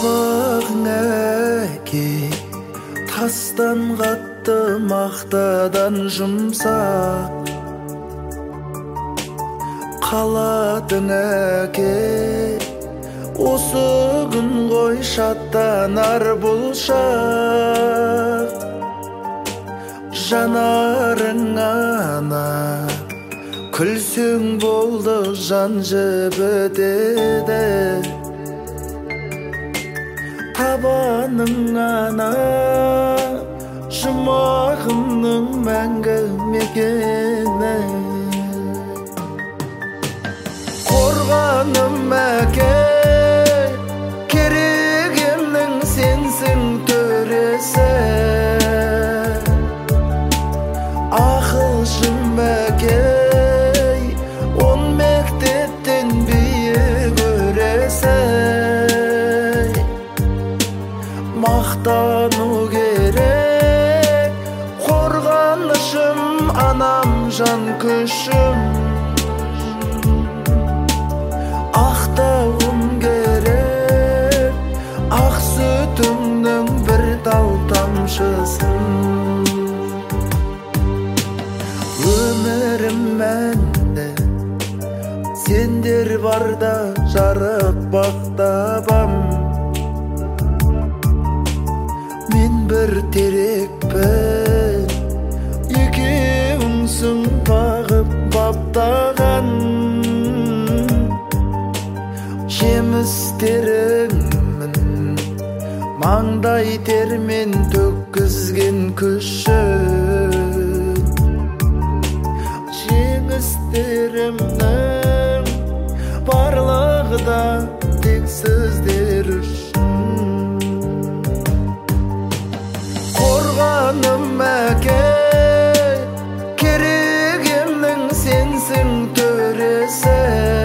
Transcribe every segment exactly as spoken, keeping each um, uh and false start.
Сабағың әке, тастан қатты, мақтадан жұмсақ. Қаладың әке, осы күн ғой шаттанар бұл шақ. Жанарың ана, күлсең болды жан жібітеді. Табаның ана, жұмағымның мәңгі мекені. Қорғаным әке, керегемнің сенсің төресі. Ақылшым әке, он мектептен биік өресі. Мақтану керек, қорғанышым, анам жан күшім. Ақтауым керек, ақ сүтіңнің бір тал тамшысын. Өмірім мәнді, сендер барда жарық бақтабам. Мен бір терекпін, екеуіңсің бағып баптаған. Жемістеріңмін, маңдай термен төккізген күшін. Жеңістерімнің барлығы да тек сіздер үшін. Қорғаным әке, керегемнің сенсің төресі.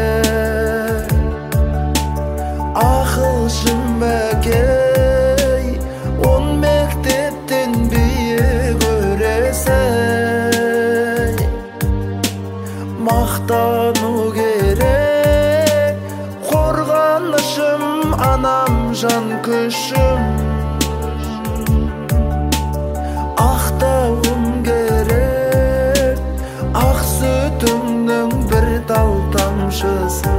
Ақылшым әке, он мектептен биік өресі. Мақтану керек, қорғанышым, анам жан күшім. Ақтауым керек, ақ сүтіңнің бір тал тамшысын.